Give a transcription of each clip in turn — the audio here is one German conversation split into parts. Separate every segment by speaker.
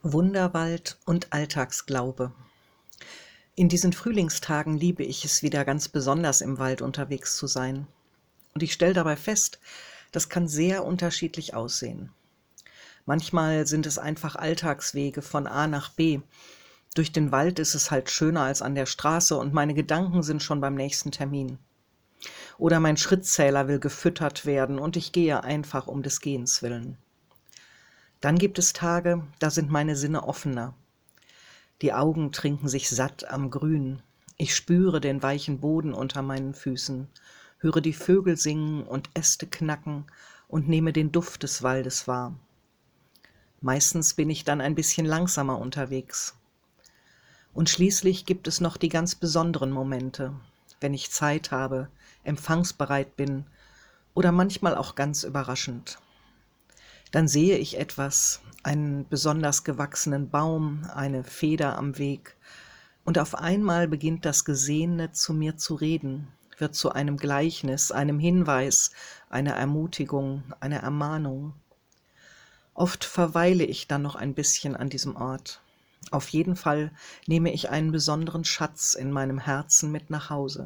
Speaker 1: Wunderwald und Alltagsglaube. In diesen Frühlingstagen liebe ich es wieder ganz besonders im Wald unterwegs zu sein. Und ich stelle dabei fest, das kann sehr unterschiedlich aussehen. Manchmal sind es einfach Alltagswege von A nach B. Durch den Wald ist es halt schöner als an der Straße und meine Gedanken sind schon beim nächsten Termin. Oder mein Schrittzähler will gefüttert werden und ich gehe einfach um des Gehens willen. Dann gibt es Tage, da sind meine Sinne offener. Die Augen trinken sich satt am Grün. Ich spüre den weichen Boden unter meinen Füßen, höre die Vögel singen und Äste knacken und nehme den Duft des Waldes wahr. Meistens bin ich dann ein bisschen langsamer unterwegs. Und schließlich gibt es noch die ganz besonderen Momente, wenn ich Zeit habe, empfangsbereit bin oder manchmal auch ganz überraschend. Dann sehe ich etwas, einen besonders gewachsenen Baum, eine Feder am Weg, und auf einmal beginnt das Gesehene zu mir zu reden, wird zu einem Gleichnis, einem Hinweis, einer Ermutigung, einer Ermahnung. Oft verweile ich dann noch ein bisschen an diesem Ort. Auf jeden Fall nehme ich einen besonderen Schatz in meinem Herzen mit nach Hause.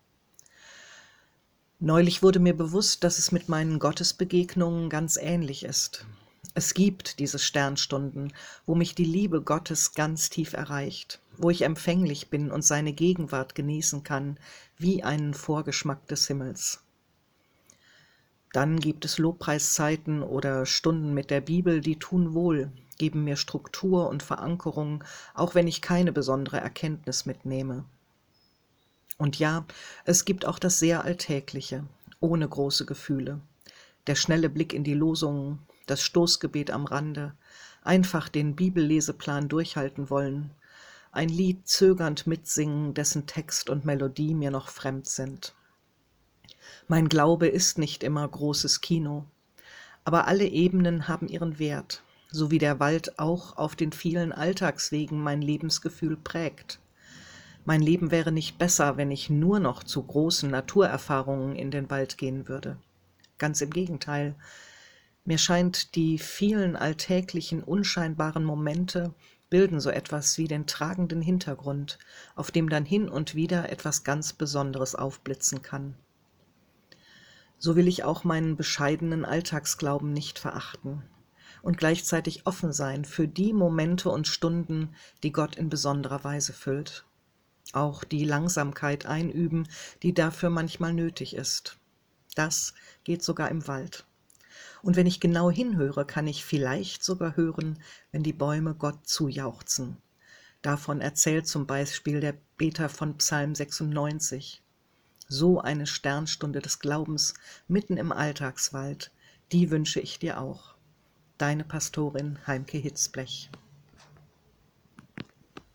Speaker 1: Neulich wurde mir bewusst, dass es mit meinen Gottesbegegnungen ganz ähnlich ist. Es gibt diese Sternstunden, wo mich die Liebe Gottes ganz tief erreicht, wo ich empfänglich bin und seine Gegenwart genießen kann, wie einen Vorgeschmack des Himmels. Dann gibt es Lobpreiszeiten oder Stunden mit der Bibel, die tun wohl, geben mir Struktur und Verankerung, auch wenn ich keine besondere Erkenntnis mitnehme. Und ja, es gibt auch das sehr Alltägliche, ohne große Gefühle. Der schnelle Blick in die Losungen, das Stoßgebet am Rande, einfach den Bibelleseplan durchhalten wollen, ein Lied zögernd mitsingen, dessen Text und Melodie mir noch fremd sind. Mein Glaube ist nicht immer großes Kino, aber alle Ebenen haben ihren Wert, so wie der Wald auch auf den vielen Alltagswegen mein Lebensgefühl prägt. Mein Leben wäre nicht besser, wenn ich nur noch zu großen Naturerfahrungen in den Wald gehen würde. Ganz im Gegenteil. Mir scheint, die vielen alltäglichen, unscheinbaren Momente bilden so etwas wie den tragenden Hintergrund, auf dem dann hin und wieder etwas ganz Besonderes aufblitzen kann. So will ich auch meinen bescheidenen Alltagsglauben nicht verachten und gleichzeitig offen sein für die Momente und Stunden, die Gott in besonderer Weise füllt. Auch die Langsamkeit einüben, die dafür manchmal nötig ist. Das geht sogar im Wald. Und wenn ich genau hinhöre, kann ich vielleicht sogar hören, wenn die Bäume Gott zujauchzen. Davon erzählt zum Beispiel der Beter von Psalm 96. So eine Sternstunde des Glaubens mitten im Alltagswald, die wünsche ich dir auch. Deine Pastorin Heimke Hitzblech.